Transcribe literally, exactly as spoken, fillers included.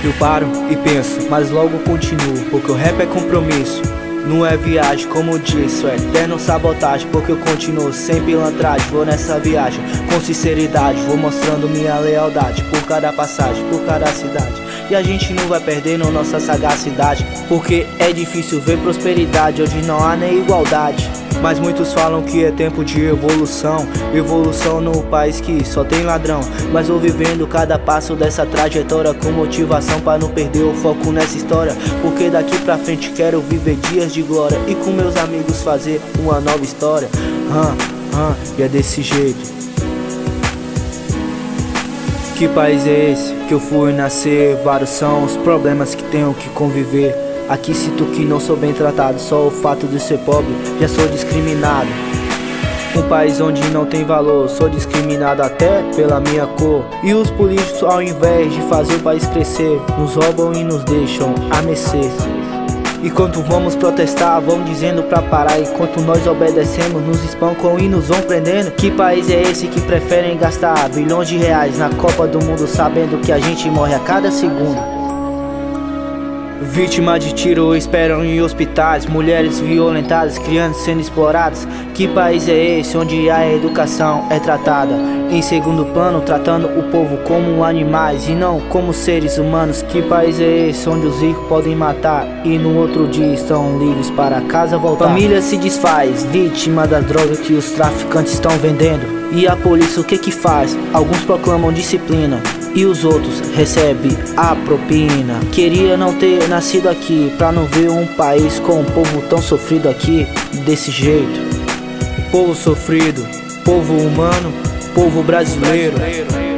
Eu paro e penso, mas logo continuo, porque o rap é compromisso, não é viagem, como disse, é eterno sabotagem, porque eu continuo sem pilantragem. Vou nessa viagem com sinceridade, vou mostrando minha lealdade por cada passagem, por cada cidade. E a gente não vai perdendo nossa sagacidade, porque é difícil ver prosperidade onde não há nem igualdade. Mas muitos falam que é tempo de evolução, evolução no país que só tem ladrão. Mas vou vivendo cada passo dessa trajetória com motivação pra não perder o foco nessa história, porque daqui pra frente quero viver dias de glória e com meus amigos fazer uma nova história. Hum, hum, e é desse jeito. Que país é esse que eu fui nascer? Vários são os problemas que tenho que conviver. Aqui sinto que não sou bem tratado, só o fato de ser pobre já sou discriminado. Um país onde não tem valor, sou discriminado até pela minha cor. E os políticos, ao invés de fazer o país crescer, nos roubam e nos deixam a mercê. Enquanto vamos protestar, vão dizendo pra parar. Enquanto nós obedecemos, nos espancam e nos vão prendendo. Que país é esse que preferem gastar bilhões de reais na Copa do Mundo, sabendo que a gente morre a cada segundo? Vítima de tiro esperam em hospitais, mulheres violentadas, crianças sendo exploradas. Que país é esse onde a educação é tratada em segundo plano, tratando o povo como animais e não como seres humanos? Que país é esse onde os ricos podem matar e no outro dia estão livres para casa voltar? Família se desfaz, vítima das drogas que os traficantes estão vendendo. E a polícia o que que faz? Alguns proclamam disciplina e os outros recebem a propina. Queria não ter nascido aqui pra não ver um país com um povo tão sofrido aqui, desse jeito. Povo sofrido, povo humano, povo brasileiro.